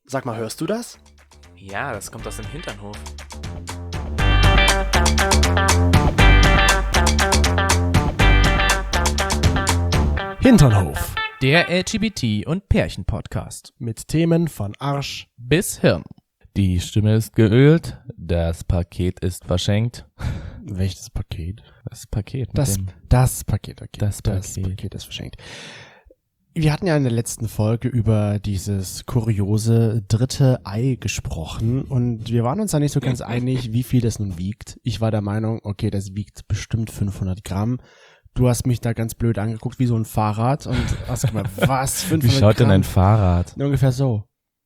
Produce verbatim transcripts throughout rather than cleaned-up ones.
Sag mal, hörst du das? Ja, das kommt aus dem Hinternhof. Hinternhof. Der L G B T- und Pärchen-Podcast. Mit Themen von Arsch Bis Hirn. Die Stimme ist geölt, das Paket ist verschenkt. Welches Paket? Das Paket. mit Das, dem das Paket, okay. Das das Paket. Paket ist verschenkt. Wir hatten ja in der letzten Folge über dieses kuriose dritte Ei gesprochen und wir waren uns da nicht so ganz einig, wie viel das nun wiegt. Ich war der Meinung, okay, das wiegt bestimmt fünfhundert Gramm. Du hast mich da ganz blöd angeguckt, wie so ein Fahrrad und hast gemeint, was, fünfhundert Wie schaut Gramm? denn ein Fahrrad? Ungefähr so.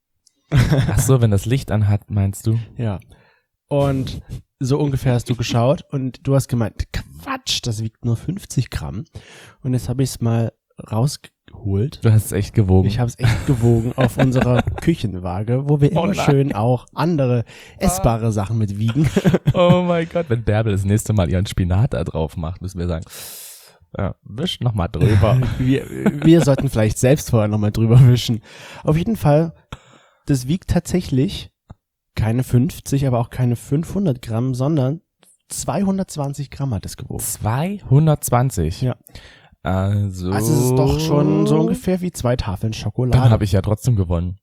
Ach so, wenn das Licht anhat, meinst du? Ja. Und so ungefähr hast du geschaut und du hast gemeint, Quatsch, das wiegt nur fünfzig Gramm. Und jetzt habe ich es mal rausgeholt. Du hast es echt gewogen. Ich habe es echt gewogen auf unserer Küchenwaage, wo wir Oh immer nein. schön auch andere essbare Sachen mit wiegen. Oh mein Gott, wenn Bärbel das nächste Mal ihren Spinat da drauf macht, müssen wir sagen, ja, wisch noch mal drüber. Wir, wir sollten vielleicht selbst vorher nochmal drüber wischen. Auf jeden Fall, das wiegt tatsächlich keine fünfzig, aber auch keine fünfhundert Gramm, sondern zweihundertzwanzig Gramm hat es gewogen. zweihundertzwanzig? Ja. Also, Also es ist doch schon so ungefähr wie zwei Tafeln Schokolade. Dann habe ich ja trotzdem gewonnen.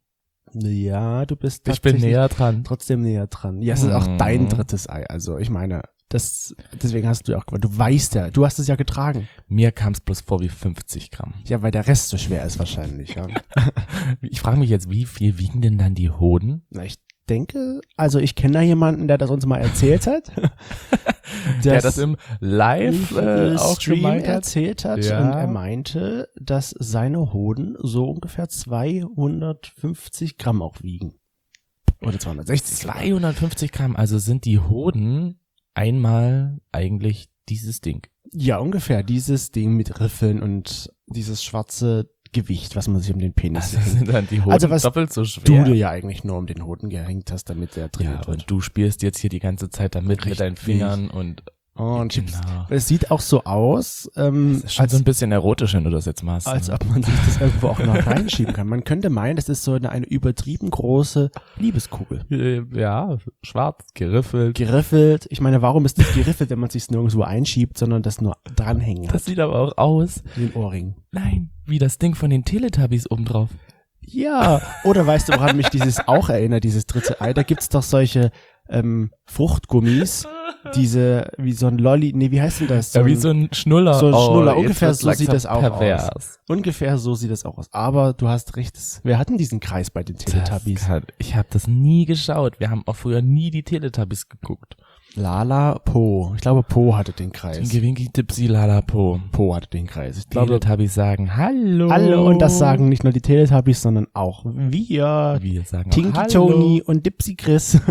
Ja, du bist Ich bin tatsächlich näher dran. trotzdem näher dran. Ja, es ist auch Hm. dein drittes Ei. Also ich meine, das deswegen hast du ja auch gewonnen. Du weißt ja, du hast es ja getragen. Mir kam es bloß vor wie fünfzig Gramm. Ja, weil der Rest so schwer ist wahrscheinlich. Ja. Ich frage mich jetzt, wie viel wiegen denn dann die Hoden? Na, ich denke, also ich kenne da jemanden, der das uns mal erzählt hat. Der das im Live äh, auch Stream gemeint hat? erzählt hat Ja. und er meinte, dass seine Hoden so ungefähr zweihundertfünfzig Gramm auch wiegen. Oder zweihundertsechzig. sogar. zweihundertfünfzig Gramm, also sind die Hoden einmal eigentlich dieses Ding. Ja, ungefähr. Dieses Ding mit Riffeln und dieses schwarze Gewicht, was man sich um den Penis Also hängt. sind dann die Hoden Also was doppelt so Du schwer. dir ja eigentlich nur um den Hoden gehängt hast, damit der ja, trainiert wird. und du spielst jetzt hier die ganze Zeit damit Richtig. mit deinen Fingern und Oh, und Chips. genau. Es sieht auch so aus, ähm, Das ist schon als, so ein bisschen erotisch, wenn du das jetzt machst. als ne? ob man sich das irgendwo auch noch reinschieben kann. Man könnte meinen, das ist so eine, eine übertrieben große Liebeskugel. Äh, Ja, schwarz, geriffelt. Geriffelt. Ich meine, warum ist das geriffelt, wenn man sich nirgendwo einschiebt, sondern das nur dranhängen Das hat? sieht aber auch aus, Wie ein Ohrring. nein, wie das Ding von den Teletubbies obendrauf. Ja. Oder weißt du, woran mich dieses auch erinnert, dieses dritte Ei? Da gibt's doch solche ähm, Fruchtgummis, diese, wie so ein Lolli, nee, wie heißt denn das? Ja, wie ein- so ein Schnuller. so ein Schnuller. jetzt Ungefähr wird's so sieht langsam das auch pervers. aus. Ungefähr so sieht das auch aus. Aber du hast recht, das, wir hatten diesen Kreis bei den Teletubbies. Das kann, ich habe das nie geschaut. Wir haben auch früher nie die Teletubbies geguckt. Lala Po. Ich glaube, Po hatte den Den Kreis. Gewinki Dipsy Lalapo. Po hatte den Kreis. Ich glaube, Teletubbies sagen Hallo. alle, und das sagen nicht nur die Teletubbies, sondern auch wir. Wir sagen Tinky auch Hallo. Tony und Dipsy Chris.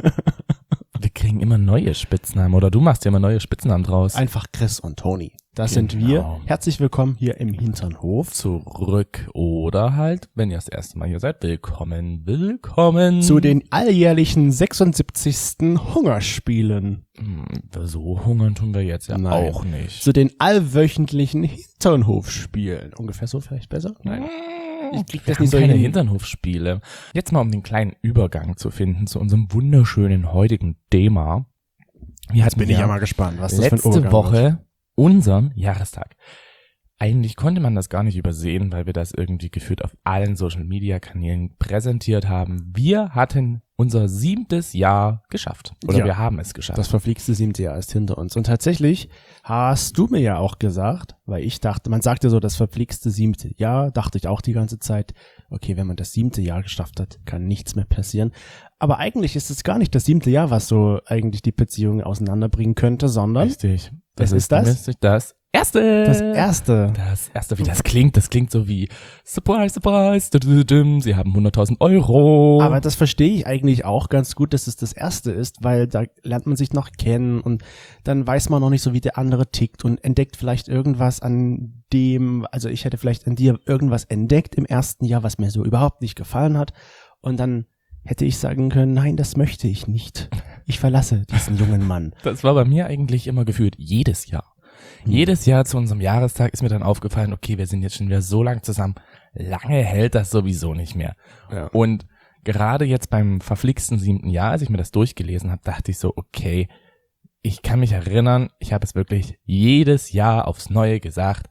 Wir kriegen immer neue Spitznamen. Oder du machst ja immer neue Spitznamen draus. Einfach Chris und Tony. Das Genau. sind wir. Herzlich willkommen hier im Hinternhof. Zurück. Oder halt, wenn ihr das erste Mal hier seid, willkommen, willkommen. Zu den alljährlichen sechsundsiebzigsten Hungerspielen. Hm, So hungern tun wir jetzt ja Nein. auch nicht. Zu den allwöchentlichen Hinternhofspielen. Ungefähr so vielleicht besser? Nein. Ich krieg Wir das haben nicht so keine hin. Hinternhofspiele. Jetzt mal, um den kleinen Übergang zu finden zu unserem wunderschönen heutigen Thema. Wir hatten Bin ich ja ja mal gespannt, was das für ein letzte Übergang Woche wird. unseren Jahrestag. Eigentlich konnte man das gar nicht übersehen, weil wir das irgendwie gefühlt auf allen Social-Media-Kanälen präsentiert haben. Wir hatten unser siebtes Jahr geschafft. Oder Ja. wir haben es geschafft. Das verflixte siebte Jahr ist hinter uns. Und tatsächlich hast du mir ja auch gesagt, weil ich dachte, man sagt ja so, das verflixte siebte Jahr, dachte ich auch die ganze Zeit, okay, wenn man das siebte Jahr geschafft hat, kann nichts mehr passieren. Aber eigentlich ist es gar nicht das siebte Jahr, was so eigentlich die Beziehung auseinanderbringen könnte, sondern Richtig. Was ist das? nämlich Das erste. das erste. Das erste, wie das klingt, das klingt so wie Surprise, Surprise, dudududum, Sie haben hunderttausend Euro. Aber das verstehe ich eigentlich auch ganz gut, dass es das erste ist, weil da lernt man sich noch kennen und dann weiß man noch nicht so, wie der andere tickt und entdeckt vielleicht irgendwas an dem, also ich hätte vielleicht an dir irgendwas entdeckt im ersten Jahr, was mir so überhaupt nicht gefallen hat und dann hätte ich sagen können, nein, das möchte ich nicht. Ich verlasse diesen jungen Mann. Das war bei mir eigentlich immer gefühlt jedes Jahr. Hm. Jedes Jahr zu unserem Jahrestag ist mir dann aufgefallen, okay, wir sind jetzt schon wieder so lang zusammen. Lange hält das sowieso nicht mehr. Ja. Und gerade jetzt beim verflixten siebten Jahr, als ich mir das durchgelesen habe, dachte ich so, okay, ich kann mich erinnern, ich habe es wirklich jedes Jahr aufs Neue gesagt,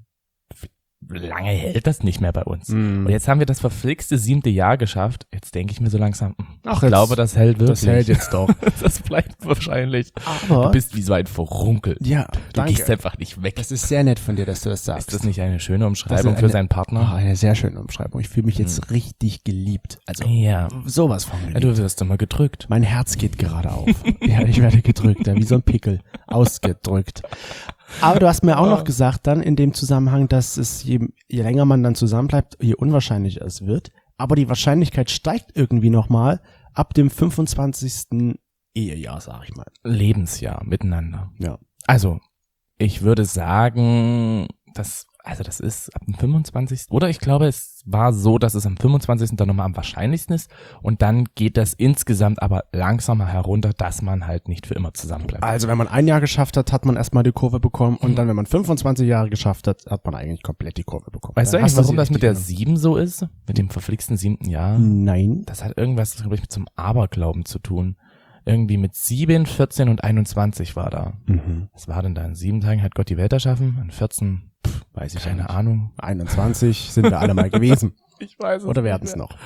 lange hält das nicht mehr bei uns. Mm. Und jetzt haben wir das verflixte siebte Jahr geschafft. Jetzt denke ich mir so langsam, Ach, ich jetzt- glaube, das hält wirklich. Das hält jetzt doch. Das bleibt wahrscheinlich. Aber, Du bist wie so ein Verrunkel. ja, Du gehst danke. einfach nicht weg. Das ist sehr nett von dir, dass du das sagst. Ist das nicht eine schöne Das Umschreibung ist für eine- seinen Oh, Partner? eine sehr schöne Umschreibung. Ich fühle mich jetzt richtig geliebt. Also, Ja. sowas von ja. geliebt. Du wirst immer gedrückt. Mein Herz geht gerade auf. Ja, ich werde gedrückt, ja, wie so ein Pickel. Ausgedrückt. Aber du hast mir auch noch gesagt dann in dem Zusammenhang, dass es je, je länger man dann zusammen bleibt, je unwahrscheinlicher es wird. Aber die Wahrscheinlichkeit steigt irgendwie nochmal ab dem fünfundzwanzigsten Ehejahr, sag ich mal. Lebensjahr miteinander. Ja. Also, ich würde sagen, dass, also das ist ab dem fünfundzwanzigsten Oder ich glaube, es war so, dass es am fünfundzwanzigsten dann nochmal am wahrscheinlichsten ist. Und dann geht das insgesamt aber langsamer herunter, dass man halt nicht für immer zusammen bleibt. Also wenn man ein Jahr geschafft hat, hat man erstmal die Kurve bekommen und dann, wenn man fünfundzwanzig Jahre geschafft hat, hat man eigentlich komplett die Kurve bekommen. Weißt du Dann eigentlich, hast warum sie das mit der richtig sieben so ist? Mit dem verflixten siebten Jahr? genommen. Nein. Das hat irgendwas, glaube ich, mit zum Aberglauben zu tun. Irgendwie mit sieben, vierzehn und einundzwanzig war da. Mhm. Was war denn da? In sieben Tagen hat Gott die Welt erschaffen, an vierzehn, pff, Weiß ich keine nicht. Ahnung. einundzwanzig sind wir alle mal gewesen. Ich weiß Oder werden es noch?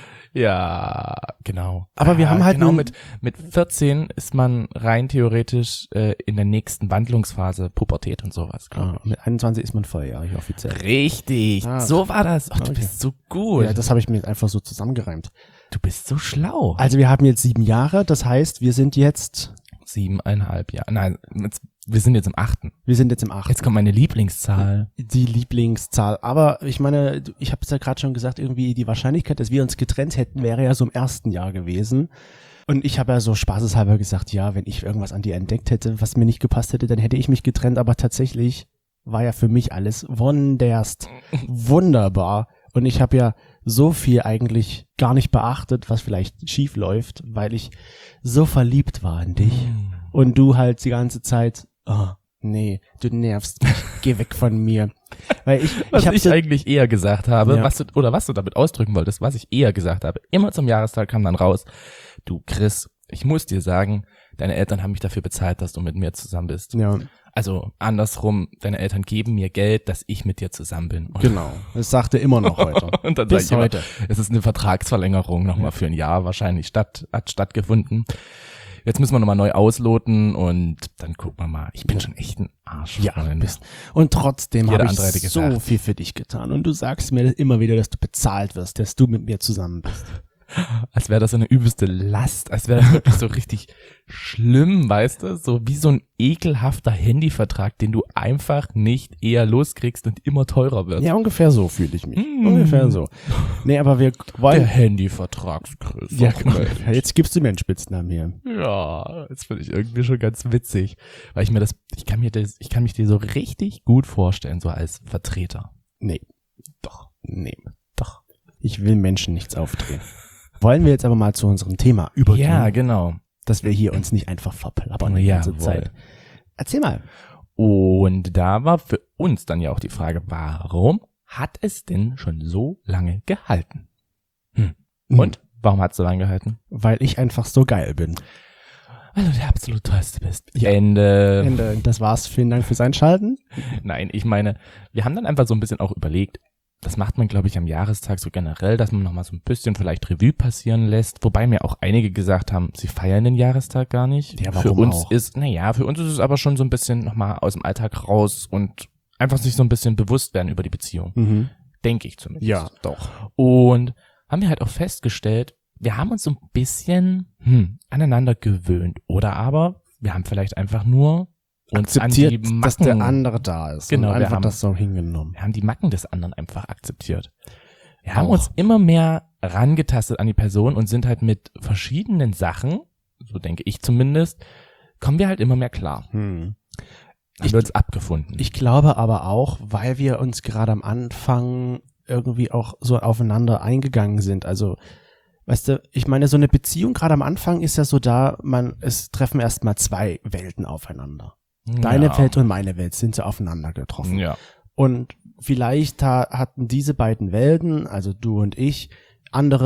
Ja, genau. Aber wir Ah, haben halt genau nun- mit mit vierzehn ist man rein theoretisch äh, in der nächsten Wandlungsphase, Pubertät und sowas, glaube Ah, mit einundzwanzig ist man volljährig offiziell. ich. Richtig, Ah. so war das. Ach, du Okay. bist so gut. Ja, das habe ich mir einfach so zusammengereimt. du bist so schlau. Also wir haben jetzt sieben Jahre, das heißt, wir sind jetzt, Siebeneinhalb Jahre. Nein, jetzt, wir sind jetzt im achten. wir sind jetzt im achten. Jetzt kommt meine Lieblingszahl. Die Lieblingszahl. Aber ich meine, ich habe es ja gerade schon gesagt, irgendwie die Wahrscheinlichkeit, dass wir uns getrennt hätten, wäre ja so im ersten Jahr gewesen. Und ich habe ja so spaßeshalber gesagt, ja, wenn ich irgendwas an dir entdeckt hätte, was mir nicht gepasst hätte, dann hätte ich mich getrennt. Aber tatsächlich war ja für mich alles wunderst, wunderbar. Und ich habe ja so viel eigentlich gar nicht beachtet, was vielleicht schief läuft, weil ich so verliebt war in dich. Und du halt die ganze Zeit, oh, nee, du nervst mich, geh weg von mir. Weil ich, Was ich ich, hab eigentlich eher gesagt habe, Ja. was du, oder was du damit ausdrücken wolltest, was ich eher gesagt habe, immer zum Jahrestag kam dann raus, du Chris, ich muss dir sagen, deine Eltern haben mich dafür bezahlt, dass du mit mir zusammen bist. ja, Also andersrum, deine Eltern geben mir Geld, dass ich mit dir zusammen bin. Und, genau. Das sagt er immer noch heute. und dann Bis sag ich heute. immer, es ist eine Vertragsverlängerung nochmal für ein Jahr wahrscheinlich statt, hat stattgefunden. Jetzt müssen wir nochmal neu ausloten und dann gucken wir mal. Ich bin schon echt ein Arsch. Ja, Freunde. bist. Und trotzdem Jeder habe ich andere hätte so gesagt. viel für dich getan. Und du sagst mir immer wieder, dass du bezahlt wirst, dass du mit mir zusammen bist. Als wäre das so eine übelste Last, als wäre das wirklich so richtig schlimm, weißt du? So wie so ein ekelhafter Handyvertrag, den du einfach nicht eher loskriegst und immer teurer wird. Ja, ungefähr so fühle ich mich. Mm. Ungefähr so. Nee, aber wir Der wollen... Handyvertragschris. Ja, genau. Jetzt gibst du mir einen Spitznamen hier. Ja, das finde ich irgendwie schon ganz witzig, weil ich mir das, ich kann mir das, ich kann mich dir so richtig gut vorstellen, so als Vertreter. Nee. Doch. Nee. Doch. Ich will Menschen nichts aufdrehen. Wollen wir jetzt aber mal zu unserem Thema übergehen, Ja, genau. dass wir hier uns nicht einfach verplappern die ganze Jawohl. Zeit. Erzähl mal. Und da war für uns dann ja auch die Frage, warum hat es denn schon so lange gehalten? Hm. Und? Warum hat es so lange gehalten? Weil ich einfach so geil bin. Weil du der absolut tollste bist. Ja. Ende. Ende. Das war's. Vielen Dank fürs Einschalten. Nein, ich meine, wir haben dann einfach so ein bisschen auch überlegt, das macht man, glaube ich, am Jahrestag so generell, dass man nochmal so ein bisschen vielleicht Revue passieren lässt, wobei mir auch einige gesagt haben, sie feiern den Jahrestag gar nicht. Ja, für warum uns auch? ist, naja, für uns ist es aber schon so ein bisschen nochmal aus dem Alltag raus und einfach sich so ein bisschen bewusst werden über die Beziehung. Mhm. Denke ich zumindest. Ja, doch. Und haben wir halt auch festgestellt, wir haben uns so ein bisschen hm, aneinander gewöhnt. Oder aber wir haben vielleicht einfach nur uns Akzeptiert, an die Macken, dass der andere da ist. Genau, und wir einfach haben- das so hingenommen. wir haben die Macken des anderen einfach akzeptiert. Wir haben Auch. uns immer mehr rangetastet an die Person und sind halt mit verschiedenen Sachen, so denke ich zumindest, kommen wir halt immer mehr klar. Hm. Haben Ich- wir uns abgefunden. Ich glaube aber auch, weil wir uns gerade am Anfang irgendwie auch so aufeinander eingegangen sind. Also, weißt du, ich meine, so eine Beziehung gerade am Anfang ist ja so da, man, es treffen erstmal zwei Welten aufeinander. Deine ja. Welt und meine Welt sind so aufeinander getroffen. Ja. Und vielleicht ha hatten diese beiden Welten, also du und ich, andere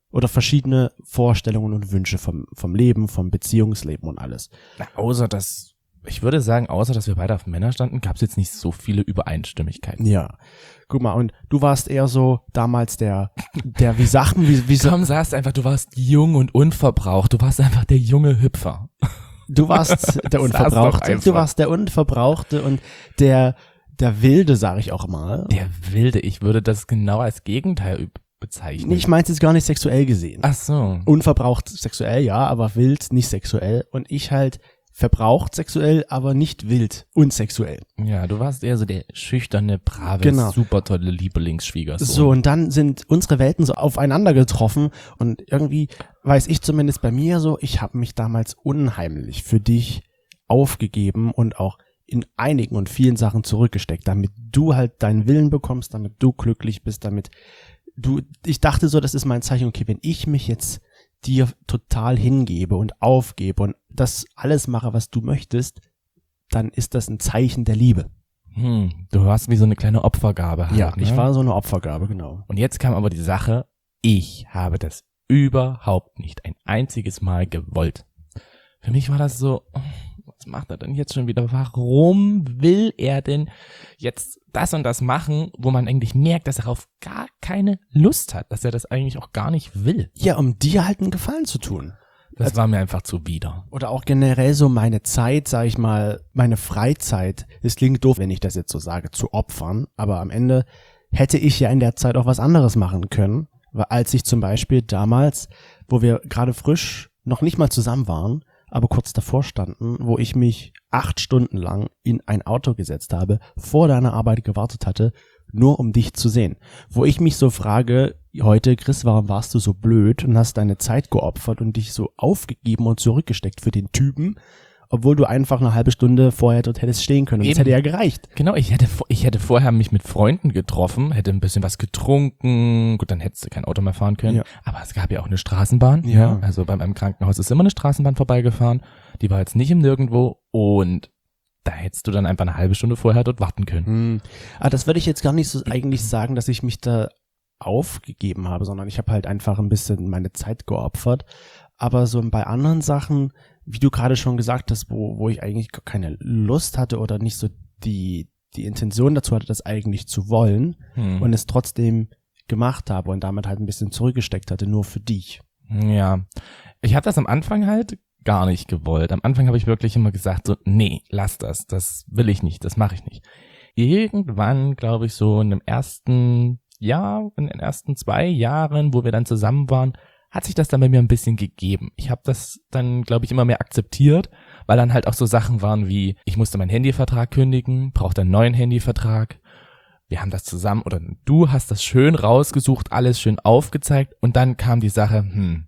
oder verschiedene Vorstellungen und Wünsche vom, vom Leben, vom Beziehungsleben und alles. Na, außer dass, ich würde sagen, außer dass wir beide auf Männer standen, gab es jetzt nicht so viele Übereinstimmigkeiten. Ja. Guck mal, und du warst eher so damals der, der, wie Sachen, wie, wie so, Komm, sagst einfach, du warst jung und unverbraucht. Du warst einfach der junge Hüpfer. du warst der Sag's doch Unverbrauchte, einfach. du warst der Unverbrauchte und der, der Wilde, sag ich auch mal. Der Wilde, ich würde das genau als Gegenteil üb- bezeichnen. Ich meinte jetzt gar nicht sexuell gesehen. Ach so. Unverbraucht sexuell, ja, aber wild nicht sexuell. Und ich halt verbraucht sexuell, aber nicht wild und sexuell. Ja, du warst eher so der schüchterne, brave, Genau. super tolle Lieblingsschwiegersohn. So, und dann sind unsere Welten so aufeinander getroffen und irgendwie weiß ich zumindest bei mir so, ich habe mich damals unheimlich für dich aufgegeben und auch in einigen und vielen Sachen zurückgesteckt, damit du halt deinen Willen bekommst, damit du glücklich bist, damit du, ich dachte so, das ist mein Zeichen, okay, wenn ich mich jetzt dir total hingebe und aufgebe und das alles mache, was du möchtest, dann ist das ein Zeichen der Liebe. Hm, du warst wie so eine kleine Opfergabe. Halt, Ja, ne? ich war so eine Opfergabe, genau. Und jetzt kam aber die Sache, ich habe das überhaupt nicht ein einziges Mal gewollt. Für mich war das so, oh, was macht er denn jetzt schon wieder? Warum will er denn jetzt das und das machen, wo man eigentlich merkt, dass er auf gar keine Lust hat, dass er das eigentlich auch gar nicht will? Ja, um dir halt einen Gefallen zu tun. Das war mir einfach zuwider. Oder auch generell so meine Zeit, sag ich mal, meine Freizeit, es klingt doof, wenn ich das jetzt so sage, zu opfern, aber am Ende hätte ich ja in der Zeit auch was anderes machen können, weil als ich zum Beispiel damals, wo wir gerade frisch noch nicht mal zusammen waren, aber kurz davor standen, wo ich mich acht Stunden lang in ein Auto gesetzt habe, vor deiner Arbeit gewartet hatte, nur um dich zu sehen. Wo ich mich so frage, heute, Chris, warum warst du so blöd und hast deine Zeit geopfert und dich so aufgegeben und zurückgesteckt für den Typen, obwohl du einfach eine halbe Stunde vorher dort hättest stehen können. Und das Eben. hätte ja gereicht. Genau, ich hätte, vor- ich hätte vorher mich mit Freunden getroffen, hätte ein bisschen was getrunken, gut, dann hättest du kein Auto mehr fahren können, Ja. aber es gab ja auch eine Straßenbahn, Ja. also bei meinem Krankenhaus ist immer eine Straßenbahn vorbeigefahren, die war jetzt nicht im Nirgendwo und da hättest du dann einfach eine halbe Stunde vorher dort warten können. Hm. Aber das würde ich jetzt gar nicht so eigentlich sagen, dass ich mich da aufgegeben habe, sondern ich habe halt einfach ein bisschen meine Zeit geopfert. Aber so bei anderen Sachen, wie du gerade schon gesagt hast, wo, wo ich eigentlich gar keine Lust hatte oder nicht so die, die Intention dazu hatte, das eigentlich zu wollen Hm. und es trotzdem gemacht habe und damit halt ein bisschen zurückgesteckt hatte, nur für dich. Ja, ich habe das am Anfang halt gar nicht gewollt. Am Anfang habe ich wirklich immer gesagt, so, nee, lass das, das will ich nicht, das mache ich nicht. Irgendwann, glaube ich, so in dem ersten Jahr, in den ersten zwei Jahren, wo wir dann zusammen waren, hat sich das dann bei mir ein bisschen gegeben. Ich habe das dann, glaube ich, immer mehr akzeptiert, weil dann halt auch so Sachen waren wie, ich musste meinen Handyvertrag kündigen, brauchte einen neuen Handyvertrag. Wir haben das zusammen, oder du hast das schön rausgesucht, alles schön aufgezeigt und dann kam die Sache, hm,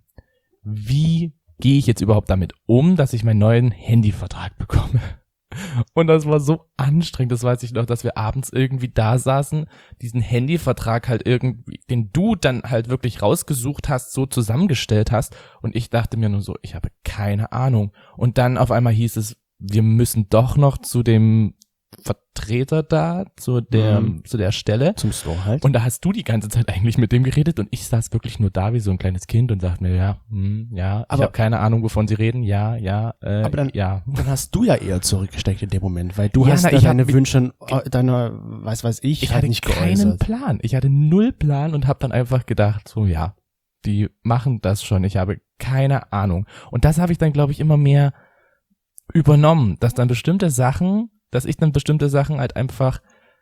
wie gehe ich jetzt überhaupt damit um, dass ich meinen neuen Handyvertrag bekomme? Und das war so anstrengend, das weiß ich noch, dass wir abends irgendwie da saßen, diesen Handyvertrag halt irgendwie, den du dann halt wirklich rausgesucht hast, so zusammengestellt hast und ich dachte mir nur so, ich habe keine Ahnung. Und dann auf einmal hieß es, wir müssen doch noch zu dem Vertreter da, zu der, Mhm. zu der Stelle. Zum Store halt. Und da hast du die ganze Zeit eigentlich mit dem geredet und ich saß wirklich nur da wie so ein kleines Kind und dachte mir, ja, hm, ja, Aber- ich habe keine Ahnung, wovon sie reden, ja, ja, äh, Aber dann- ja. Dann hast du ja eher zurückgesteckt in dem Moment, weil du Ja, hast na, ja ich hab deine mich- Wünsche, äh, deine, weiß weiß ich, Ich halt hatte nicht keinen geäußert. Plan, ich hatte null Plan und habe dann einfach gedacht, so ja, die machen das schon, ich habe keine Ahnung. Und das habe ich dann, glaube ich, immer mehr übernommen, dass dann bestimmte Sachen, dass ich dann bestimmte Sachen halt einfach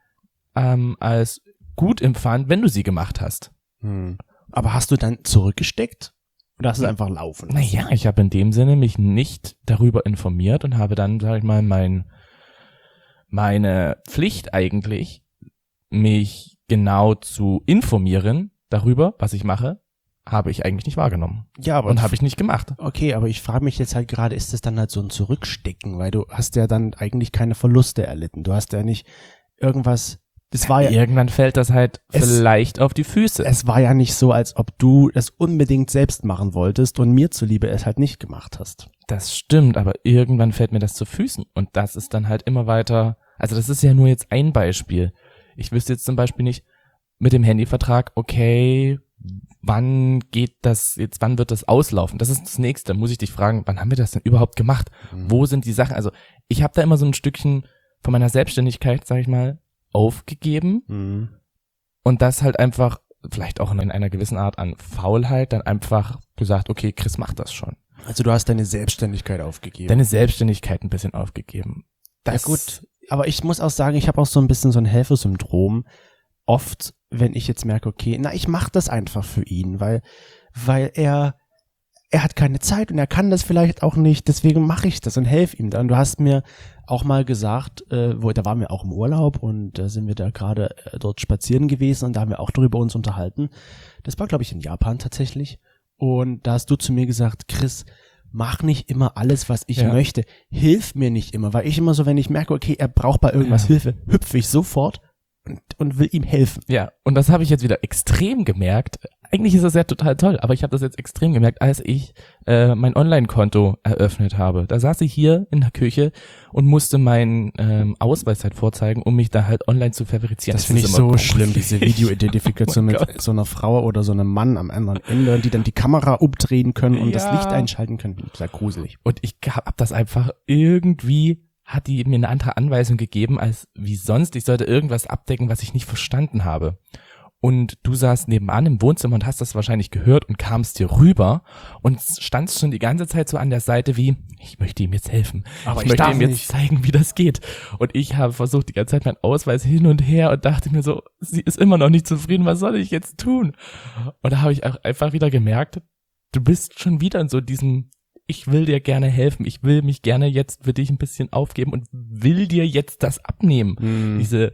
ähm, als gut empfand, wenn du sie gemacht hast. Hm. Aber hast du dann zurückgesteckt? Oder hast du es einfach laufen lassen? Naja, ich habe in dem Sinne mich nicht darüber informiert und habe dann, sag ich mal, mein meine Pflicht eigentlich, mich genau zu informieren darüber, was ich mache, habe ich eigentlich nicht wahrgenommen. Ja, aber Und habe ich nicht gemacht. okay, aber ich frage mich jetzt halt gerade, ist das dann halt so ein Zurückstecken, weil du hast ja dann eigentlich keine Verluste erlitten. Du hast ja nicht irgendwas, das war ja, Irgendwann fällt das halt Es- vielleicht auf die Füße. es war ja nicht so, als ob du das unbedingt selbst machen wolltest und mir zuliebe es halt nicht gemacht hast. Das stimmt, aber irgendwann fällt mir das zu Füßen. Und das ist dann halt immer weiter, also das ist ja nur jetzt ein Beispiel. Ich wüsste jetzt zum Beispiel nicht mit dem Handyvertrag, okay, wann geht das jetzt, wann wird das auslaufen? Das ist das Nächste. Muss ich dich fragen, wann haben wir das denn überhaupt gemacht? Mhm. Wo sind die Sachen? Also ich habe da immer so ein Stückchen von meiner Selbstständigkeit, sag ich mal, aufgegeben mhm. und das halt einfach, vielleicht auch in einer gewissen Art an Faulheit, dann einfach gesagt, okay, Chris macht das schon. Also du hast deine Selbstständigkeit aufgegeben. Deine Selbstständigkeit ein bisschen aufgegeben. Das ja gut, aber ich muss auch sagen, ich habe auch so ein bisschen so ein Helfersyndrom. Oft, wenn ich jetzt merke, okay, na, ich mache das einfach für ihn, weil weil er er hat keine Zeit und er kann das vielleicht auch nicht, deswegen mache ich das und helfe ihm dann. Du hast mir auch mal gesagt, äh, wo da waren wir auch im Urlaub und da äh, sind wir da gerade äh, dort spazieren gewesen und da haben wir auch darüber uns unterhalten. Das war, glaube ich, in Japan tatsächlich. Und da hast du zu mir gesagt, Chris, mach nicht immer alles, was ich ja. möchte. Hilf mir nicht immer, weil ich immer so, wenn ich merke, okay, er braucht bei irgendwas ja. Hilfe, hüpfe ich sofort und, und will ihm helfen. Ja, und das habe ich jetzt wieder extrem gemerkt. Eigentlich ist das ja total toll, aber ich habe das jetzt extrem gemerkt, als ich äh, mein Online-Konto eröffnet habe. Da saß ich hier in der Küche und musste meinen ähm, Ausweis halt vorzeigen, um mich da halt online zu verifizieren. Das, das finde ich so schlimm, diese Videoidentifikation oh mit Gott. so einer Frau oder so einem Mann am anderen Ende, die dann die Kamera umdrehen können und ja. das Licht einschalten können. Sehr gruselig. Und ich hab das einfach irgendwie, hat die mir eine andere Anweisung gegeben als wie sonst. Ich sollte irgendwas abdecken, was ich nicht verstanden habe. Und du saßt nebenan im Wohnzimmer und hast das wahrscheinlich gehört und kamst hier rüber und standst schon die ganze Zeit so an der Seite wie, ich möchte ihm jetzt helfen. Aber ich, ich möchte ihm jetzt nicht. zeigen, wie das geht. Und ich habe versucht, die ganze Zeit meinen Ausweis hin und her und dachte mir so, sie ist immer noch nicht zufrieden, was soll ich jetzt tun? Und da habe ich auch einfach wieder gemerkt, du bist schon wieder in so diesem, ich will dir gerne helfen, ich will mich gerne jetzt für dich ein bisschen aufgeben und will dir jetzt das abnehmen. Hm. Diese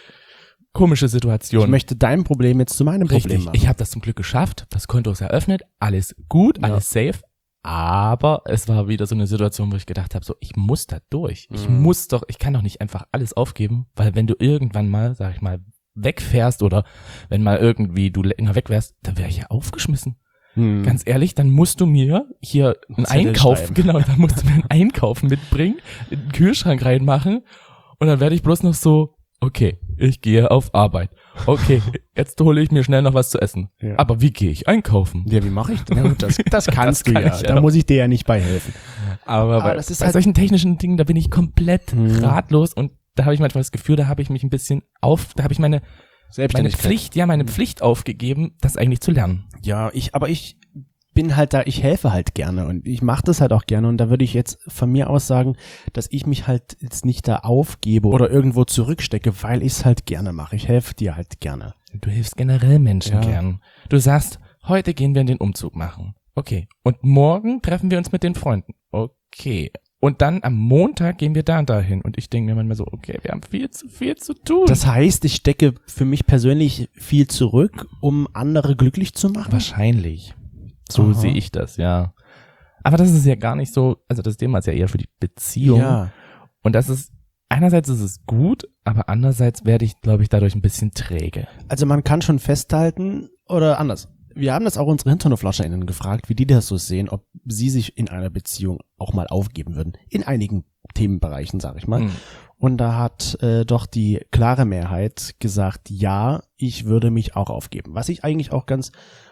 komische Situation. Ich möchte dein Problem jetzt zu meinem Richtig. Problem machen. Ich habe das zum Glück geschafft, das Konto ist eröffnet, alles gut, alles ja. safe, aber es war wieder so eine Situation, wo ich gedacht habe, so ich muss da durch. Mhm. Ich muss doch, ich kann doch nicht einfach alles aufgeben, weil wenn du irgendwann mal, sag ich mal, wegfährst oder wenn mal irgendwie du länger weg wärst, dann wäre ich ja aufgeschmissen. Mhm. Ganz ehrlich, dann musst du mir hier einen Einkauf, genau, dann musst du mir einen Einkauf mitbringen, in den Kühlschrank reinmachen und dann werde ich bloß noch so, okay, ich gehe auf Arbeit. Okay, jetzt hole ich mir schnell noch was zu essen. Ja. Aber wie gehe ich einkaufen? Ja, wie mache ich denn? Ja, das, das kannst das kann du ja. Da ja muss ich dir ja nicht bei helfen. Aber, Aber bei, das ist bei halt solchen technischen Dingen, da bin ich komplett hm. ratlos und da habe ich manchmal das Gefühl, da habe ich mich ein bisschen auf, da habe ich meine meine Pflicht, ja, meine Pflicht aufgegeben, das eigentlich zu lernen. Ja, ich, aber ich bin halt da, ich helfe halt gerne und ich mache das halt auch gerne und da würde ich jetzt von mir aus sagen, dass ich mich halt jetzt nicht da aufgebe oder irgendwo zurückstecke, weil ich es halt gerne mache. Ich helfe dir halt gerne. Du hilfst generell Menschen ja. gern. Du sagst, heute gehen wir den Umzug machen. Okay. Und morgen treffen wir uns mit den Freunden. Okay. Und dann am Montag gehen wir da und dahin. Und ich denke mir manchmal so, okay, wir haben viel zu viel zu tun. Das heißt, ich stecke für mich persönlich viel zurück, um andere glücklich zu machen? Wahrscheinlich. So Aha. sehe ich das, ja. Aber das ist ja gar nicht so, also das Thema ist ja eher für die Beziehung. Ja. Und das ist, einerseits ist es gut, aber andererseits werde ich, glaube ich, dadurch ein bisschen träge. Also man kann schon festhalten, oder anders. Wir haben das auch unsere HinternoflauscherInnen gefragt, wie die das so sehen, ob sie sich in einer Beziehung auch mal aufgeben würden. In einigen Themenbereichen, sage ich mal. Mhm. Und da hat äh, doch die klare Mehrheit gesagt, ja, ich würde mich auch aufgeben. Was ich eigentlich auch ganz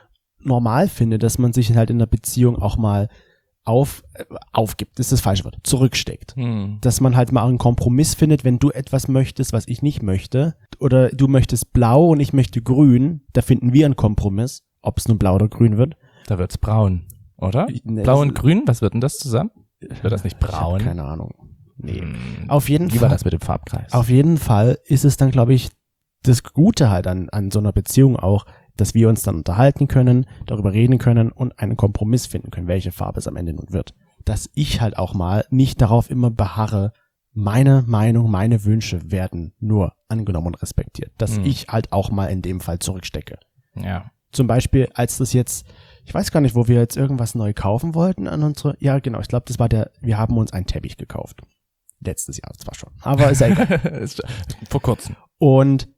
normal finde, dass man sich halt in der Beziehung auch mal auf äh, aufgibt, das ist das falsche Wort, zurücksteckt. Hm. Dass man halt mal einen Kompromiss findet, wenn du etwas möchtest, was ich nicht möchte, oder du möchtest blau und ich möchte grün, da finden wir einen Kompromiss, ob es nun blau oder grün wird. Da wird's braun, oder? Ich, ne, blau und grün, was wird denn das zusammen? Wird das nicht braun? Ich hab keine Ahnung. Nee. Hm. Auf jeden Wie Fall. war das mit dem Farbkreis? Auf jeden Fall ist es dann, glaube ich, das Gute halt an, an so einer Beziehung auch, dass wir uns dann unterhalten können, darüber reden können und einen Kompromiss finden können, welche Farbe es am Ende nun wird. Dass ich halt auch mal nicht darauf immer beharre, meine Meinung, meine Wünsche werden nur angenommen und respektiert. Dass hm. ich halt auch mal in dem Fall zurückstecke. Ja. Zum Beispiel, als das jetzt, ich weiß gar nicht, wo wir jetzt irgendwas neu kaufen wollten an unsere, ja genau, ich glaube, das war der, wir haben uns einen Teppich gekauft. Letztes Jahr zwar schon, aber ist ja egal. Vor kurzem. Und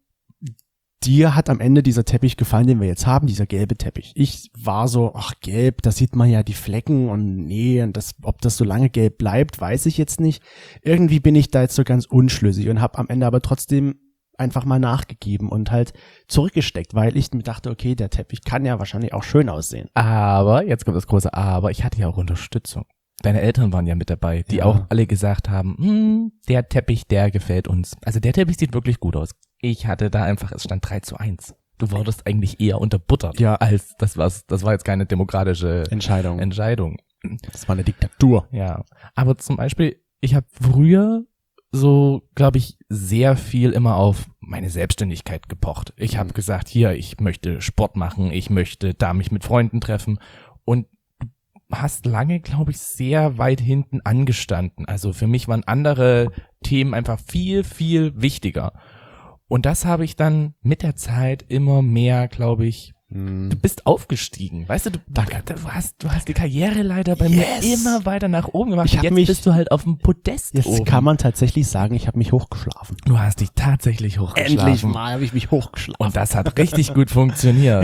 dir hat am Ende dieser Teppich gefallen, den wir jetzt haben, dieser gelbe Teppich. Ich war so, ach gelb, da sieht man ja die Flecken und nee, und das, ob das so lange gelb bleibt, weiß ich jetzt nicht. Irgendwie bin ich da jetzt so ganz unschlüssig und habe am Ende aber trotzdem einfach mal nachgegeben und halt zurückgesteckt, weil ich mir dachte, okay, der Teppich kann ja wahrscheinlich auch schön aussehen. Aber, jetzt kommt das große Aber, ich hatte ja auch Unterstützung. Deine Eltern waren ja mit dabei, die Ja. auch alle gesagt haben, hm, der Teppich, der gefällt uns. Also der Teppich sieht wirklich gut aus. Ich hatte da einfach, es stand drei zu eins. Du wurdest eigentlich eher unterbuttert, Ja. als das war's. Das war jetzt keine demokratische Entscheidung. Entscheidung. Das war eine Diktatur. Ja, aber zum Beispiel, ich habe früher so, glaube ich, sehr viel immer auf meine Selbstständigkeit gepocht. Ich habe gesagt, hier, ich möchte Sport machen, ich möchte da mich mit Freunden treffen und du hast lange, glaube ich, sehr weit hinten angestanden. Also für mich waren andere Themen einfach viel, viel wichtiger. Und das habe ich dann mit der Zeit immer mehr, glaube ich, du bist aufgestiegen, weißt du, du, Danke. du hast, du hast die Karriereleiter bei Yes. mir immer weiter nach oben gemacht. Ich hab Jetzt mich- bist du halt auf dem Podest Jetzt oben. kann man tatsächlich sagen, ich habe mich hochgeschlafen. Du hast dich tatsächlich hochgeschlafen. mal habe ich mich hochgeschlafen. Und das hat richtig gut funktioniert.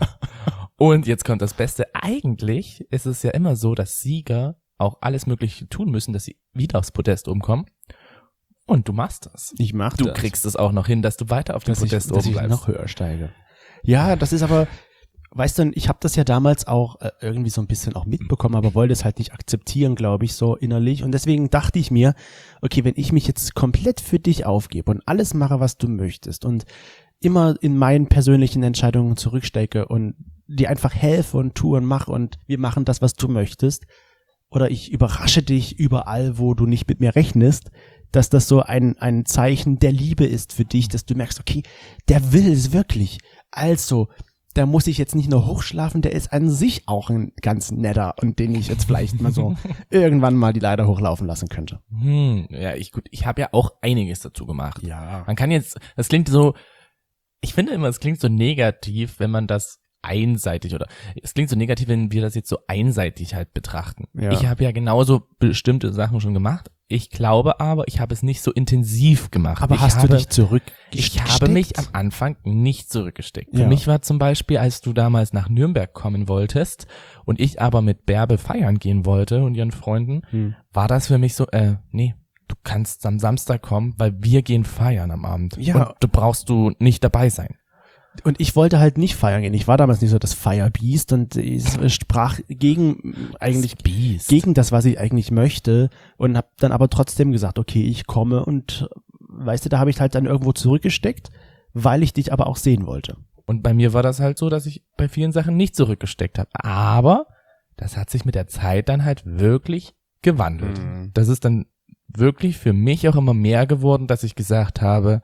Und jetzt kommt das Beste. Eigentlich ist es ja immer so, dass Sieger auch alles Mögliche tun müssen, dass sie wieder aufs Podest oben kommen. Und du machst das. Ich mach Du das. kriegst es auch noch hin, dass du weiter auf dem dass ich, Podest dass oben ich bleibst. noch höher steige. Ja, das ist aber, weißt du, ich habe das ja damals auch äh, irgendwie so ein bisschen auch mitbekommen, aber wollte es halt nicht akzeptieren, glaube ich, so innerlich. Und deswegen dachte ich mir, okay, wenn ich mich jetzt komplett für dich aufgebe und alles mache, was du möchtest und immer in meinen persönlichen Entscheidungen zurückstecke und dir einfach helfe und tue und mache und wir machen das, was du möchtest, oder ich überrasche dich überall, wo du nicht mit mir rechnest, dass das so ein, ein Zeichen der Liebe ist für dich, dass du merkst, okay, der will es wirklich. Also, da muss ich jetzt nicht nur hochschlafen, der ist an sich auch ein ganz netter und den ich jetzt vielleicht mal so irgendwann mal die Leiter hochlaufen lassen könnte. Hm, ja, ich gut, ich habe ja auch einiges dazu gemacht. Ja. Man kann jetzt, das klingt so, ich finde immer, es klingt so negativ, wenn man das einseitig oder es klingt so negativ, wenn wir das jetzt so einseitig halt betrachten. Ja. Ich habe ja genauso bestimmte Sachen schon gemacht. Ich glaube aber, ich habe es nicht so intensiv gemacht. Aber ich hast habe, du dich zurückgesteckt? Ich habe mich am Anfang nicht zurückgesteckt. Für Ja. mich war zum Beispiel, als du damals nach Nürnberg kommen wolltest und ich aber mit Bärbe feiern gehen wollte und ihren Freunden, Hm. war das für mich so, äh, nee, du kannst am Samstag kommen, weil wir gehen feiern am Abend. Ja. Und du brauchst du nicht dabei sein. Und ich wollte halt nicht feiern gehen. Ich war damals nicht so das Firebeast und es sprach gegen eigentlich Beast. gegen das, was ich eigentlich möchte und habe dann aber trotzdem gesagt, okay, ich komme und weißt du, da habe ich halt dann irgendwo zurückgesteckt, weil ich dich aber auch sehen wollte. Und bei mir war das halt so, dass ich bei vielen Sachen nicht zurückgesteckt habe. Aber das hat sich mit der Zeit dann halt wirklich gewandelt. Mhm. Das ist dann wirklich für mich auch immer mehr geworden, dass ich gesagt habe,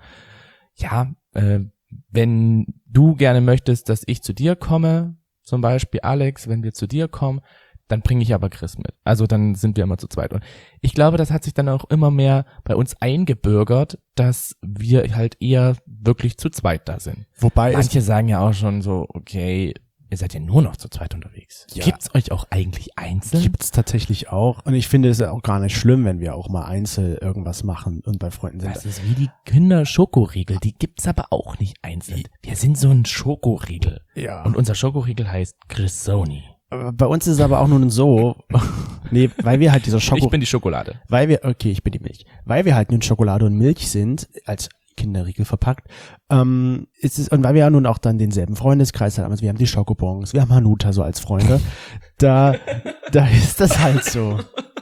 ja, äh, wenn du gerne möchtest, dass ich zu dir komme, zum Beispiel Alex, wenn wir zu dir kommen, dann bringe ich aber Chris mit. Also dann sind wir immer zu zweit. Und ich glaube, das hat sich dann auch immer mehr bei uns eingebürgert, dass wir halt eher wirklich zu zweit da sind. Wobei es Manche sagen ja auch schon so, okay, ihr seid ja nur noch zu zweit unterwegs. Ja. Gibt's euch auch eigentlich einzeln? gibt's tatsächlich auch und ich finde es ja auch gar nicht schlimm, wenn wir auch mal einzeln irgendwas machen und bei Freunden sind. Das ist wie die Kinder-Schokoriegel, die gibt's aber auch nicht einzeln. Wir sind so ein Schokoriegel. Ja. Und unser Schokoriegel heißt Grissoni. Bei uns ist es aber auch nun so, nee, weil wir halt dieser Schoko, Ich bin die Schokolade. weil wir, okay, ich bin die Milch, weil wir halt nun Schokolade und Milch sind, als Kinderriegel verpackt, ähm, ist es, und weil wir ja nun auch dann denselben Freundeskreis haben, also wir haben die Schokobons, wir haben Hanuta so als Freunde, da, da ist das halt so,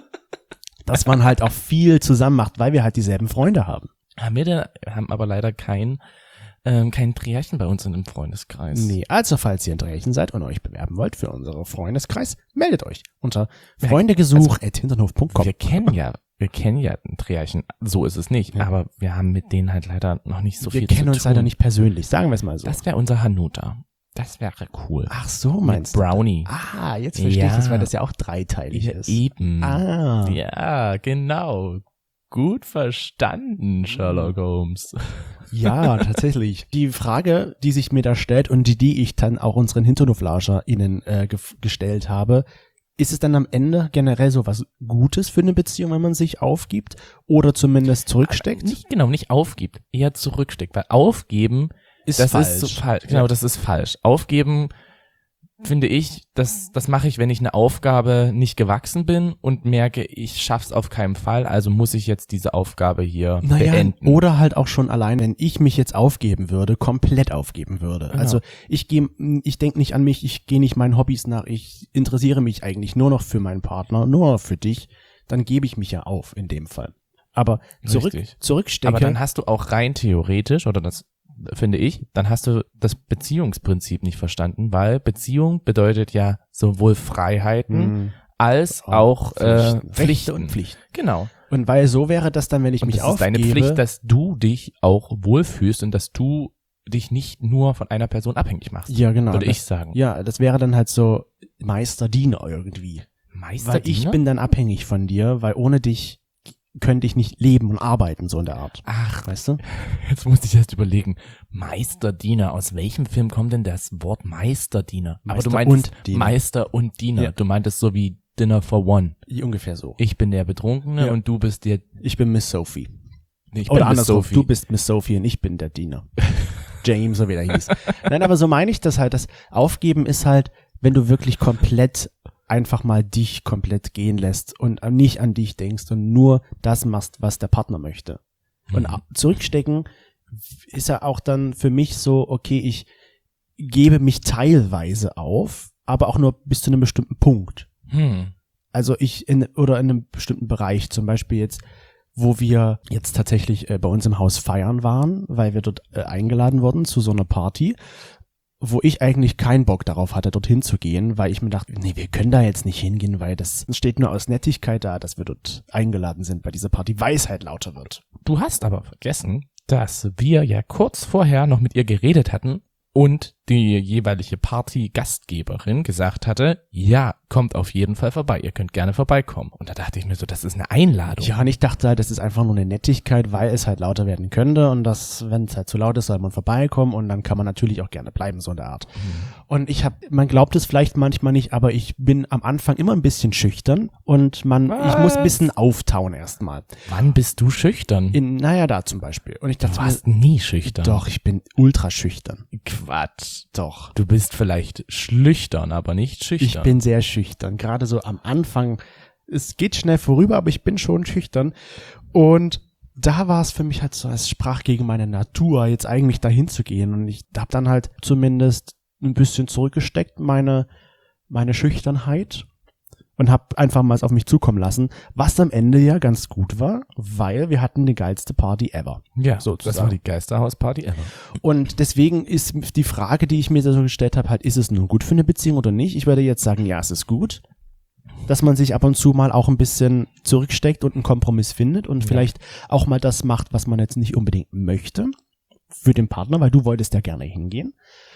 dass man halt auch viel zusammen macht, weil wir halt dieselben Freunde haben. Haben wir denn, haben aber leider kein, ähm, kein Trärchen bei uns in dem Freundeskreis. Nee, also falls ihr in Dresden seid und euch bewerben wollt für unseren Freundeskreis, meldet euch unter Ja, freundegesuch at hinternhof punkt com. Wir kennen ja, wir kennen ja ein Trärchen. So ist es nicht. Ja. Aber wir haben mit denen halt leider noch nicht so wir viel kennen zu uns tun. leider nicht persönlich, sagen wir es mal so. Das wäre unser Hanuta. Das wäre cool. Ach so, Mit meinst du? Brownie. Ah, jetzt verstehe ich Ja. das, weil das ja auch dreiteilig Ja, ist. eben. Ah. Ja, genau. Gut verstanden, Sherlock Holmes. Ja, tatsächlich. Die Frage, die sich mir da stellt und die, die ich dann auch unseren HinternoflauscherInnen äh, gef- gestellt habe, ist es dann am Ende generell so was Gutes für eine Beziehung, wenn man sich aufgibt oder zumindest zurücksteckt? Nicht, genau, nicht aufgibt, eher zurücksteckt. Weil aufgeben, Ist das falsch. ist so falsch. Genau, das ist falsch. Aufgeben finde ich, das, das mache ich, wenn ich eine Aufgabe nicht gewachsen bin und merke, ich schaff's auf keinen Fall, also muss ich jetzt diese Aufgabe hier naja, beenden. Oder halt auch schon allein, wenn ich mich jetzt aufgeben würde, komplett aufgeben würde. Genau. Also ich gehe, ich denke nicht an mich, ich gehe nicht meinen Hobbys nach, ich interessiere mich eigentlich nur noch für meinen Partner, nur noch für dich, dann gebe ich mich ja auf in dem Fall. Aber zurück, Richtig. zurückstecke. Aber dann hast du auch rein theoretisch, oder das finde ich, dann hast du das Beziehungsprinzip nicht verstanden, weil Beziehung bedeutet ja sowohl Freiheiten Hm. als Oh, auch äh, Pflichten. Pflichten. Rechte und Pflichten. Genau. Und weil so wäre das dann, wenn ich Und mich das ist aufgebe. deine Pflicht, dass du dich auch wohlfühlst und dass du dich nicht nur von einer Person abhängig machst. Ja, genau. Würde das, ich sagen. Ja, das wäre dann halt so Meister-Diener irgendwie. Meister Weil ich bin dann abhängig von dir, weil ohne dich könnte ich nicht leben und arbeiten, so in der Art. Ach, Weißt du? jetzt musste ich erst überlegen. Meisterdiener, aus welchem Film kommt denn das Wort Meisterdiener? Aber Meister du meintest und Diener. Meister und Diener. Ja. Du meintest so wie Dinner for One. Ungefähr so. Ich bin der Betrunkene Ja. und du bist der, Ich bin Miss Sophie. ich Oder bin Miss andersrum, Sophie. du bist Miss Sophie und ich bin der Diener. James, so wie er hieß. Nein, aber so meine ich das halt. Das Aufgeben ist halt, wenn du wirklich komplett einfach mal dich komplett gehen lässt und nicht an dich denkst und nur das machst, was der Partner möchte. Und Mhm. zurückstecken ist ja auch dann für mich so, okay, ich gebe mich teilweise auf, aber auch nur bis zu einem bestimmten Punkt. Hm. Also ich in, oder in einem bestimmten Bereich, zum Beispiel jetzt, wo wir jetzt tatsächlich äh, bei uns im Haus feiern waren, weil wir dort äh, eingeladen wurden zu so einer Party, wo ich eigentlich keinen Bock darauf hatte, dorthin zu gehen, weil ich mir dachte, nee, wir können da jetzt nicht hingehen, weil das steht nur aus Nettigkeit da, dass wir dort eingeladen sind bei dieser Party, weil es halt lauter wird. Du hast aber vergessen, dass wir ja kurz vorher noch mit ihr geredet hatten und die jeweilige Party-Gastgeberin gesagt hatte, ja, kommt auf jeden Fall vorbei, ihr könnt gerne vorbeikommen. Und da dachte ich mir so, das ist eine Einladung. Ja, und ich dachte halt, das ist einfach nur eine Nettigkeit, weil es halt lauter werden könnte und dass, wenn es halt zu laut ist, soll man vorbeikommen und dann kann man natürlich auch gerne bleiben, so in der Art. Mhm. Und ich habe, man glaubt es vielleicht manchmal nicht, aber ich bin am Anfang immer ein bisschen schüchtern und man, Was? ich muss ein bisschen auftauen erstmal. Wann bist du schüchtern? In, naja, da zum Beispiel. Und ich Du dachte warst mir, nie schüchtern. doch, ich bin ultra schüchtern. Quatsch. Doch. Du bist vielleicht schlüchtern, aber nicht schüchtern. Ich bin sehr schüchtern. Gerade so am Anfang. Es geht schnell vorüber, aber ich bin schon schüchtern. Und da war es für mich halt so, es sprach gegen meine Natur, jetzt eigentlich dahin zu gehen. Und ich habe dann halt zumindest ein bisschen zurückgesteckt, meine, meine Schüchternheit. Und habe einfach mal es auf mich zukommen lassen, was am Ende ja ganz gut war, weil wir hatten die geilste Party ever. ja, sozusagen. das war die Geisterhausparty ever. Und deswegen ist die Frage, die ich mir so gestellt habe, halt, ist es nun gut für eine Beziehung oder nicht? Ich würde jetzt sagen, ja, es ist gut, dass man sich ab und zu mal auch ein bisschen zurücksteckt und einen Kompromiss findet und Ja. vielleicht auch mal das macht, was man jetzt nicht unbedingt möchte für den Partner, weil du wolltest ja gerne hingehen.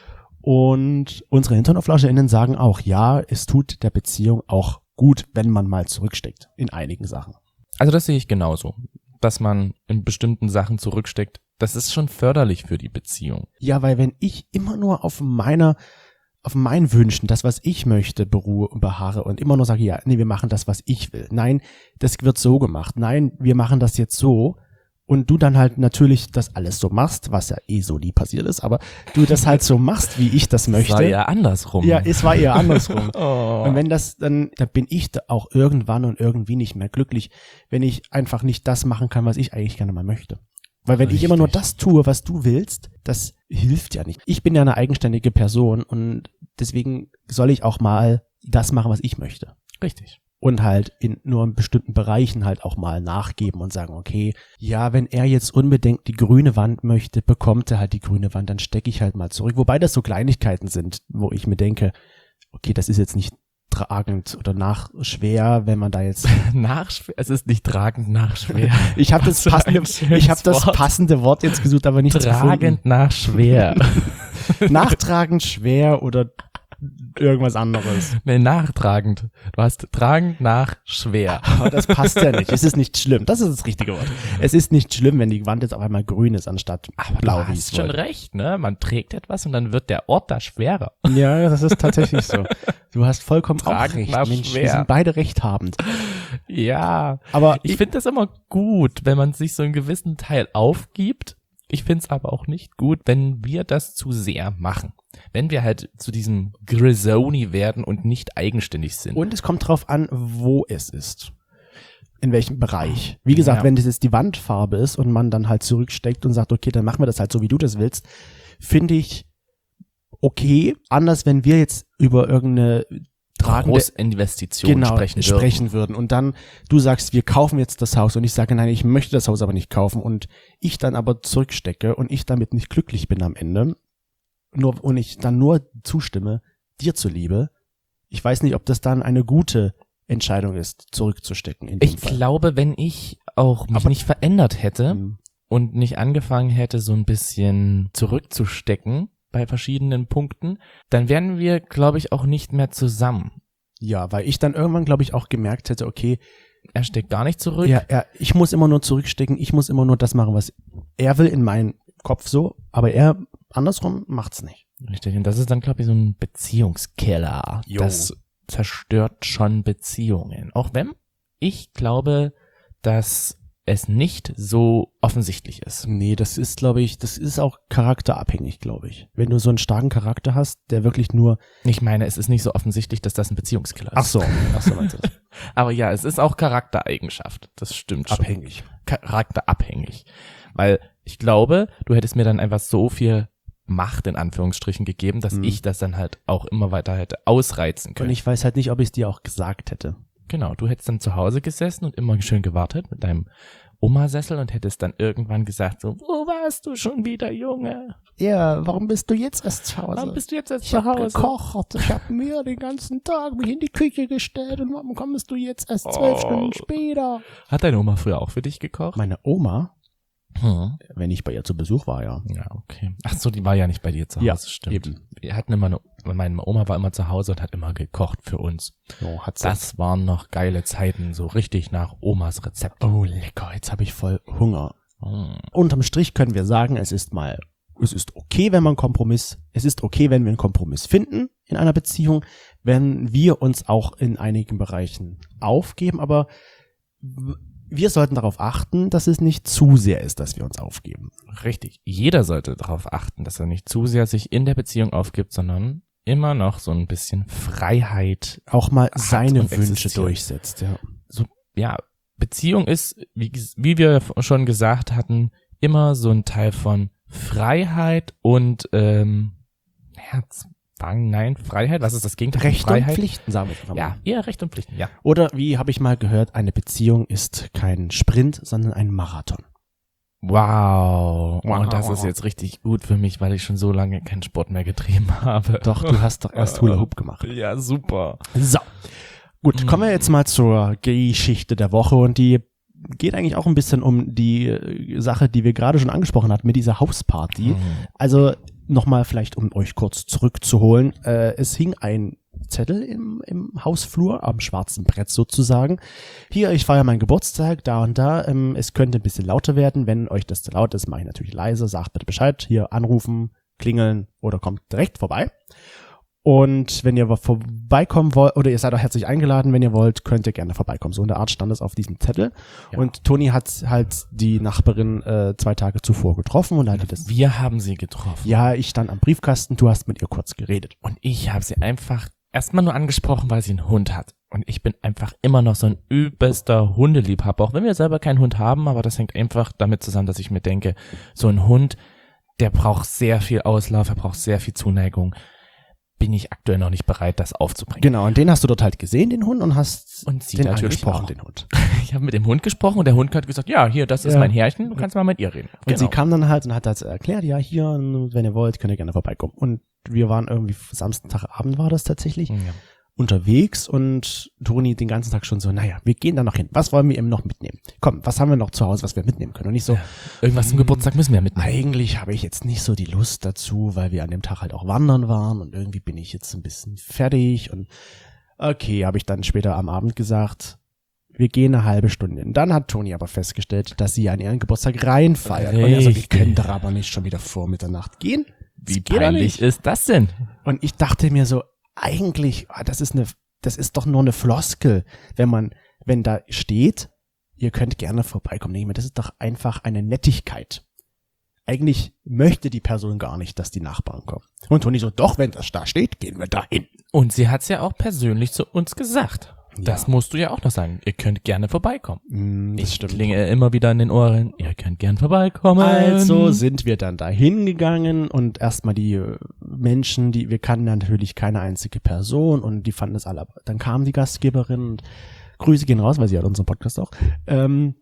Und unsere HinternoflauscherInnen sagen auch, ja, es tut der Beziehung auch gut, wenn man mal zurücksteckt in einigen Sachen. Also das sehe ich genauso, dass man in bestimmten Sachen zurücksteckt. Das ist schon förderlich für die Beziehung. Ja, weil wenn ich immer nur auf meiner, auf meinen Wünschen, das, was ich möchte, beruhe und beharre und immer nur sage, ja, nee, wir machen das, was ich will. Nein, das wird so gemacht. Nein, wir machen das jetzt so. Und du dann halt natürlich das alles so machst, was ja eh so nie passiert ist, aber du das halt so machst, wie ich das möchte. Das war ja andersrum. Ja, es war eher andersrum. Oh. Und wenn das dann, dann bin ich da auch irgendwann und irgendwie nicht mehr glücklich, wenn ich einfach nicht das machen kann, was ich eigentlich gerne mal möchte. Weil wenn ich immer nur Richtig. das tue, was du willst, das hilft ja nicht. Ich bin ja eine eigenständige Person und deswegen soll ich auch mal das machen, was ich möchte. Richtig. Und halt in nur in bestimmten Bereichen halt auch mal nachgeben und sagen, okay, ja, wenn er jetzt unbedingt die grüne Wand möchte, bekommt er halt die grüne Wand, dann stecke ich halt mal zurück. Wobei das so Kleinigkeiten sind, wo ich mir denke, okay, das ist jetzt nicht tragend oder nachschwer, wenn man da jetzt Nachschwer, es ist nicht tragend nachschwer. ich habe das Was für ein passende schönes ich habe das Wort. passende Wort jetzt gesucht, aber nicht Tragend nach schwer. gefunden. Nachtragend, schwer oder irgendwas anderes. Nee, nachtragend. Du hast tragend nach schwer. Aber das passt ja nicht. Es ist nicht schlimm. Das ist das richtige Wort. Es ist nicht schlimm, wenn die Wand jetzt auf einmal grün ist, anstatt Aber blau, du wie hast es schon wollte. recht, ne? Man trägt etwas und dann wird der Ort da schwerer. Ja, das ist tatsächlich so. Du hast vollkommen auch Tragen recht. war Mensch, wir schwer. sind beide rechthabend. Ja. Aber Ich finde das immer gut, wenn man sich so einen gewissen Teil aufgibt. Ich finde es aber auch nicht gut, wenn wir das zu sehr machen. Wenn wir halt zu diesem Grisoni werden und nicht eigenständig sind. Und es kommt drauf an, wo es ist. In welchem Bereich. Wie gesagt, Ja. wenn das jetzt die Wandfarbe ist und man dann halt zurücksteckt und sagt, okay, dann machen wir das halt so, wie du das willst, finde ich okay. Anders, wenn wir jetzt über irgendeine tragende Großinvestitionen genau, sprechen würden. sprechen würden. Und dann du sagst, wir kaufen jetzt das Haus und ich sage, nein, ich möchte das Haus aber nicht kaufen und ich dann aber zurückstecke und ich damit nicht glücklich bin am Ende, nur und ich dann nur zustimme, dir zuliebe. Ich weiß nicht, ob das dann eine gute Entscheidung ist, zurückzustecken. In dem Ich Fall. glaube, wenn ich auch mich Aber- nicht verändert hätte Mhm. und nicht angefangen hätte, so ein bisschen zurückzustecken bei verschiedenen Punkten, dann wären wir, glaube ich, auch nicht mehr zusammen. Ja, weil ich dann irgendwann, glaube ich, auch gemerkt hätte, okay, Er steckt gar nicht zurück. ja, er, ich muss immer nur zurückstecken, ich muss immer nur das machen, was er will in meinem Kopf so, aber er andersrum macht's nicht. Richtig. Und das ist dann, glaube ich, so ein Beziehungskiller. Jo. Das zerstört schon Beziehungen. Auch wenn ich glaube, dass es nicht so offensichtlich ist. Nee, das ist, glaube ich, das ist auch charakterabhängig, glaube ich. Wenn du so einen starken Charakter hast, der wirklich nur... Ich meine, es ist nicht so offensichtlich, dass das ein Beziehungskiller ist. Ach so, ach so meinst du das? Aber ja, es ist auch Charaktereigenschaft. Das stimmt schon. Abhängig. Charakterabhängig. Weil ich glaube, du hättest mir dann einfach so viel Macht in Anführungsstrichen gegeben, dass Mhm. ich das dann halt auch immer weiter hätte ausreizen Und können. ich weiß halt nicht, ob ich es dir auch gesagt hätte. Genau, du hättest dann zu Hause gesessen und immer schön gewartet mit deinem Omasessel und hättest dann irgendwann gesagt so, wo warst du schon wieder, Junge? Ja, warum bist du jetzt erst zu Hause? Warum bist du jetzt erst ich zu hab Hause? gekocht, ich hab mir den ganzen Tag mich in die Küche gestellt und warum kommst du jetzt erst zwölf Oh. Stunden später? Hat deine Oma früher auch für dich gekocht? Meine Oma, Hm. wenn ich bei ihr zu Besuch war, ja. Ja, okay. Ach so, die war ja nicht bei dir zu Hause, Ja, stimmt. eben. Wir hatten immer eine, meine Oma war immer zu Hause und hat immer gekocht für uns. So, hat sie. Das waren noch geile Zeiten, so richtig nach Omas Rezept. Oh, lecker, jetzt habe ich voll Hunger. Mm. Unterm Strich können wir sagen, es ist mal, es ist okay, wenn man Kompromiss, es ist okay, wenn wir einen Kompromiss finden in einer Beziehung, wenn wir uns auch in einigen Bereichen aufgeben, aber w- wir sollten darauf achten, dass es nicht zu sehr ist, dass wir uns aufgeben. Richtig. Jeder sollte darauf achten, dass er nicht zu sehr sich in der Beziehung aufgibt, sondern immer noch so ein bisschen Freiheit. Auch mal Hat seine und Wünsche existiert. durchsetzt, ja. So, ja, Beziehung ist, wie, wie wir schon gesagt hatten, immer so ein Teil von Freiheit und ähm, Herzwang, nein, Freiheit. Was ist das Gegenteil von Rechte Freiheit? und Pflichten, sagen wir einfach mal. Ja, eher Recht und Pflichten, ja. Oder wie habe ich mal gehört, eine Beziehung ist kein Sprint, sondern ein Marathon. Wow. Wow. Und das ist jetzt richtig gut für mich, weil ich schon so lange keinen Sport mehr getrieben habe. Doch, du hast doch erst Hula Hoop gemacht. Ja, super. So. Gut, kommen wir jetzt mal zur Geschichte der Woche und die geht eigentlich auch ein bisschen um die äh, Sache, die wir gerade schon angesprochen hatten mit dieser Hausparty. Mhm. Also nochmal vielleicht, um euch kurz zurückzuholen. Äh, es hing ein Zettel im, im Hausflur, am schwarzen Brett sozusagen. Hier, ich feiere meinen Geburtstag, da und da. Ähm, es könnte ein bisschen lauter werden. Wenn euch das zu laut ist, mache ich natürlich leise. Sagt bitte Bescheid. Hier anrufen, klingeln oder kommt direkt vorbei. Und wenn ihr vorbeikommen wollt, oder ihr seid auch herzlich eingeladen, wenn ihr wollt, könnt ihr gerne vorbeikommen. So in der Art stand es auf diesem Zettel. Ja. Und Toni hat halt die Nachbarin äh, zwei Tage zuvor getroffen und hatte das. Wir haben sie getroffen. Ja, ich stand am Briefkasten, du hast mit ihr kurz geredet. Und ich habe sie einfach erstmal nur angesprochen, weil sie einen Hund hat. Und ich bin einfach immer noch so ein übelster Hundeliebhaber, auch wenn wir selber keinen Hund haben, aber das hängt einfach damit zusammen, dass ich mir denke, so ein Hund, der braucht sehr viel Auslauf, er braucht sehr viel Zuneigung. Bin ich aktuell noch nicht bereit, das aufzubringen. Genau, und den hast du dort halt gesehen, den Hund, und hast Und sie den natürlich angesprochen, auch. den Hund. Ich habe mit dem Hund gesprochen und der Hund hat gesagt, ja, hier, das ist Ja. mein Herrchen, du kannst mal mit ihr reden. Und sie kam dann halt und hat halt erklärt, ja, hier, wenn ihr wollt, könnt ihr gerne vorbeikommen. Und wir waren irgendwie, Samstagabend war das tatsächlich, Ja. unterwegs und Toni den ganzen Tag schon so, naja, wir gehen da noch hin. Was wollen wir eben noch mitnehmen? Komm, was haben wir noch zu Hause, was wir mitnehmen können? Und nicht so, Irgendwas zum Geburtstag müssen wir ja mitnehmen. eigentlich habe ich jetzt nicht so die Lust dazu, weil wir an dem Tag halt auch wandern waren und irgendwie bin ich jetzt ein bisschen fertig und okay, habe ich dann später am Abend gesagt, wir gehen eine halbe Stunde. Und dann hat Toni aber festgestellt, dass sie an ihren Geburtstag reinfeiert. Und er so, wir Richtig. können doch aber nicht schon wieder vor Mitternacht gehen. Das Wie geht doch peinlich nicht. ist das denn? Und ich dachte mir so, eigentlich, ah, das ist eine, das ist doch nur eine Floskel, wenn man, wenn da steht, ihr könnt gerne vorbeikommen. Nee, das ist doch einfach eine Nettigkeit. eigentlich möchte die Person gar nicht, dass die Nachbarn kommen. Und Toni so, doch, wenn das da steht, gehen wir da hin. Und sie hat's ja auch persönlich zu uns gesagt. Das Ja. musst du ja auch noch sagen. Ihr könnt gerne vorbeikommen. Mm, das Ich stimmt. klinge immer wieder in den Ohren. Ihr könnt gern vorbeikommen. Also sind wir dann da hingegangen und erstmal die äh, Menschen, die wir kannten natürlich keine einzige Person und die fanden es alle. Dann kam die Gastgeberin und Grüße gehen raus, weil sie hat unseren Podcast auch. Ähm,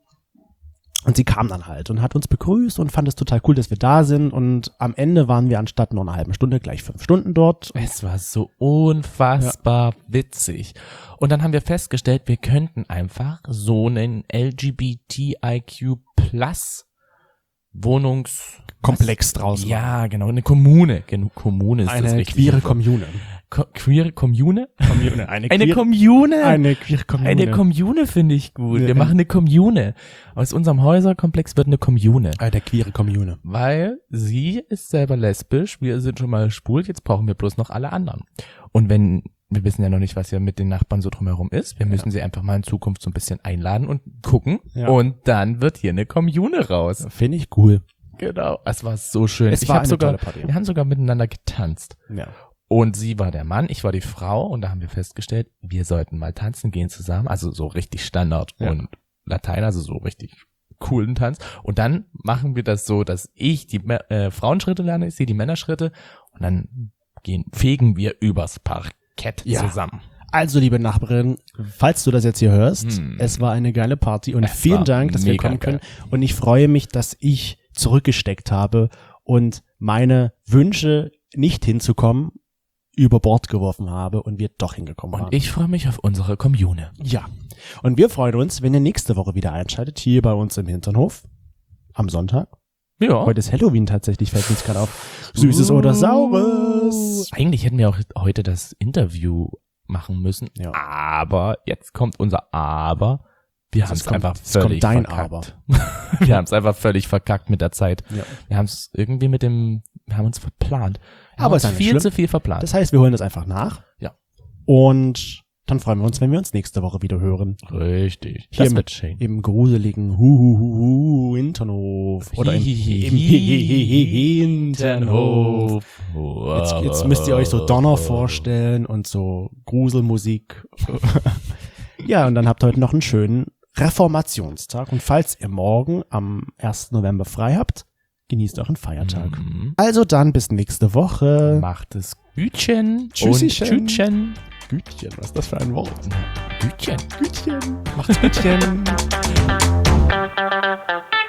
und sie kam dann halt und hat uns begrüßt und fand es total cool, dass wir da sind. Und am Ende waren wir anstatt nur eine halbe Stunde gleich fünf Stunden dort. Es war so unfassbar witzig. Und dann haben wir festgestellt, wir könnten einfach so einen L G B T I Q Plus Wohnungs... Komplex draußen. Ja, genau, eine Kommune. Genau, Kommune ist das Eine richtige queere Wort. Kommune. Ko queere Kommune? Kommune. Eine, Eine queere, Kommune? eine queere Kommune. Eine Kommune finde ich gut. Ja. Wir machen eine Kommune. Aus unserem Häuserkomplex wird eine Kommune. Eine queere Kommune. Weil sie ist selber lesbisch, wir sind schon mal schwul, jetzt brauchen wir bloß noch alle anderen. Und wenn, wir wissen ja noch nicht, was ja mit den Nachbarn so drumherum ist, wir müssen sie einfach mal in Zukunft so ein bisschen einladen und gucken. Ja. Und dann wird hier eine Kommune raus. Finde ich cool. Genau. Es war so schön. Es ich war hab eine sogar, tolle Party. wir haben sogar miteinander getanzt. Ja. Und sie war der Mann, ich war die Frau und da haben wir festgestellt, wir sollten mal tanzen gehen zusammen, also so richtig Standard Ja. und Latein, also so richtig coolen Tanz. Und dann machen wir das so, dass ich die äh, Frauenschritte lerne, sie die Männerschritte und dann gehen, fegen wir übers Parkett Ja. zusammen. Also, liebe Nachbarin, falls du das jetzt hier hörst, Hm. es war eine geile Party und Es vielen war Dank, dass wir mega kommen können. geil. Und ich freue mich, dass ich zurückgesteckt habe und meine Wünsche, nicht hinzukommen, über Bord geworfen habe und wir doch hingekommen Und waren. ich freue mich auf unsere Kommune. Ja. Und wir freuen uns, wenn ihr nächste Woche wieder einschaltet, hier bei uns im Hinternhof. Am Sonntag. Ja. Heute ist Halloween tatsächlich, fällt mir jetzt gerade auf. Süßes oder Saures. Eigentlich hätten wir auch heute das Interview machen müssen, Ja. aber jetzt kommt unser Aber. Wir haben Jetzt es kommt- einfach jetzt kommt völlig dein verkackt. Wir haben es einfach völlig verkackt mit der Zeit. Ja. Wir haben es irgendwie mit dem, wir haben uns verplant. Wir Aber haben ist ja uns nicht viel schlimm. zu viel verplant. Das heißt, wir holen das einfach nach. Ja. Und dann freuen wir uns, wenn wir uns nächste Woche wieder hören. Richtig. Hier Das mit wird schön. Im gruseligen Huhuhuhu Hinternhof. Oder im, im Hinternhof. Jetzt, jetzt müsst ihr euch so Donner vorstellen und so Gruselmusik. Ja, und dann habt ihr heute noch einen schönen Reformationstag. Und falls ihr morgen am ersten November frei habt, genießt euren Feiertag. Mhm. Also dann bis nächste Woche. Macht es Gütchen Tschüsschen. und Tschütchen. Gütchen, was ist das für ein Wort? Gütchen. Gütchen. Macht's Gütchen.